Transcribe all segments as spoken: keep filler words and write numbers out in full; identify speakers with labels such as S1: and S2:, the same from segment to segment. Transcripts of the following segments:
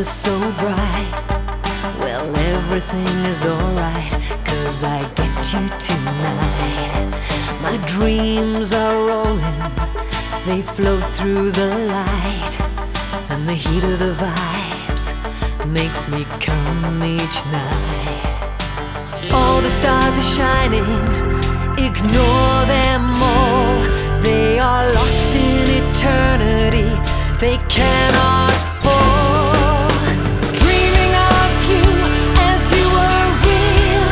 S1: was so bright. Well, everything is alright, 'cause I get you tonight. My dreams are rolling, they float through the light, and the heat of the vibes makes me come each night. All the stars are shining, ignore them all. They are lost in eternity, they cannot fall. Dreaming of you as you were real,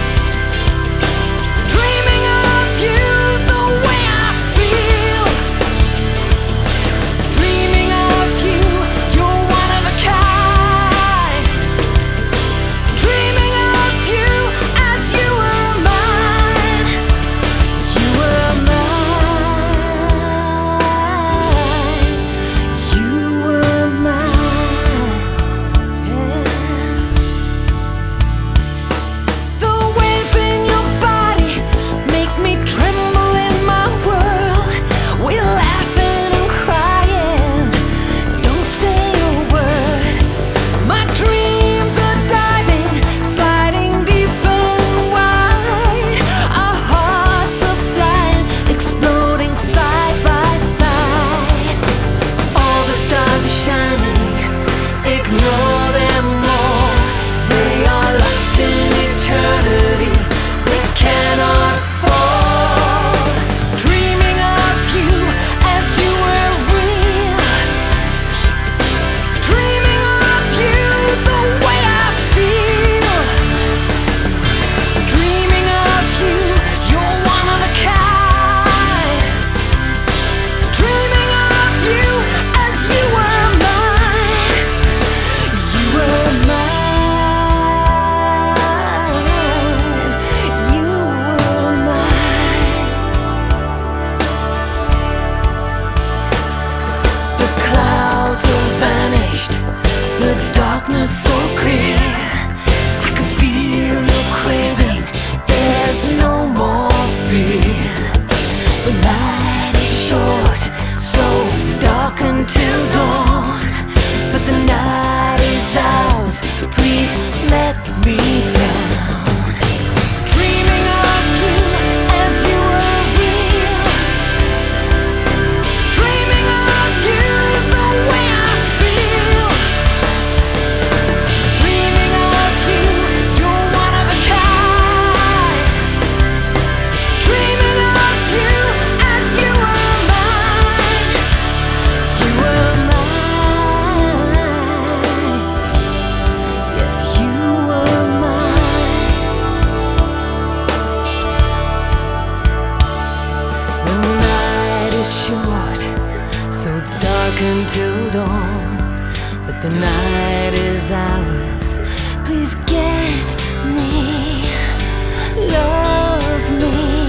S1: dreaming of you the way I feel, dreaming of you, you're one of a kind, dreaming of you as you were mine, you were mine, you were mine, yeah. The waves in your body make me tremble in my world. We're laughing and crying, don't say a word. My dreams are diving, sliding deep and wide. Our hearts are flying, exploding side by side. All the stars are shining, ignore them all. They are lost in eternity, they cannot fall. Dreaming of you as you were real, dreaming of you the way I feel, dreaming of you, you're one of a kind, dreaming of you as you were mine, you were mine, you were mine. The clouds have vanished, the darkness so clear. I can feel your craving, there's no more fear. The night is short, so dark until dawn, but the night is ours, please let me down. Dreaming of you as you were real, dreaming of you the way I feel, dreaming of you, you're one of a kind, dreaming of you as you were mine, you were mine, yes, you were mine. The night is short, so dark until dawn, but the night is ours, please get me, love me.